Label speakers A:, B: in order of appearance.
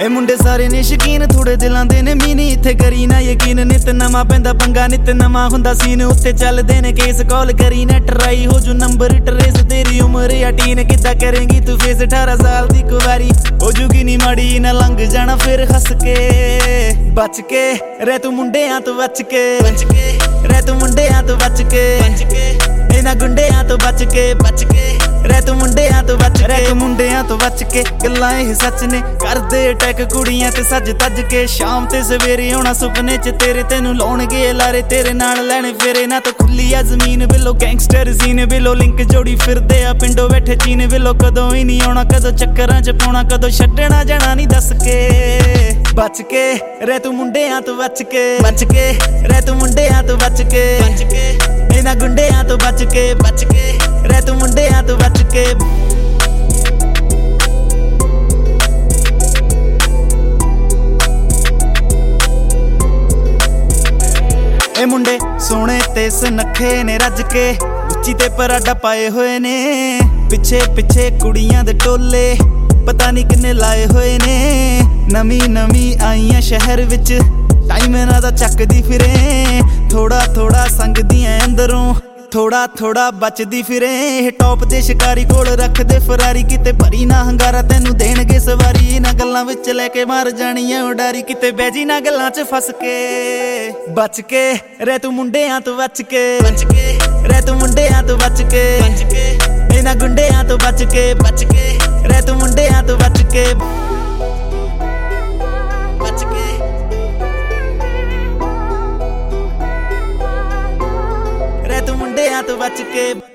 A: ए मुंडे सारे ने शकीन थोड़े दिलां दे ने मीनी इत्थे करी ना यकीन नित नवा पैंदा पंगा नित नवा हुंदा सीन उत्ते चलदे ने केस कॉल करी ना ट्राई हो जो नंबर ट्रेस तेरी उम्र या टीन किद्दां करेंगी तू फेस 18 साल दी कुवारी हो जूगी नी माड़ी ना लंघ जाना फिर हस के बच के रह तू मुंडियां तो बच के रह तू मुंडियां तो बच के इन्हां गुंडियां तो बच के रह तू मुंडियां तो बच के रह तू मुंडियां तो बच के गल्लां एह सच ने करदे अटैक कुड़ियां ते सज तज के शाम ते सवेरे आउणा सुपने च तेरे तेनू लाउणगे लारे तेरे नाल लैणे फेरे ना तो खुली आ जमीन बिलो गैंगस्टर सीन बिलो लिंक जोड़ी फिरदे आ पिंडो बैठे चीन बिलो कदों ही नहीं आउणा कदों चक्करां च पाउणा कदों छड्डना जाना नहीं दस के बच के रह तू मुंडियां तो बच के रह तू मुंडियां तो बच के इन्हां गुंडियां तो बच के रह तू मुंडियां तो बच के ए मुंडे सोने ते सुनखे ने रज के उच्ची ते पराडा पाए हुए ने पिछे पिछे कुड़ियां दे टोले पता नहीं किन्ने लाए हुए ने नवी नवी आईयां शहर विच टाइम इन्हां दा चकदी फिरे थोड़ा थोड़ा संगदियां अंदरों थोड़ा थोड़ा बचदी फिरे टॉप दे शिकारी कोल रखदे फरारी किते भरी ना हंगारा तेनू देणगे सवारी इन्हां गल्लां विच लैके मार जानी ऐ उडारी किते बैजी ना गल्लां च फस के बच के रह तू मुंडियां तो बच के रह तू मुंडियां तो बच के इन्हां गुंडियां तो बच के रह तू मुंडियां तो बच के रह तू मुंडियां तो बच के।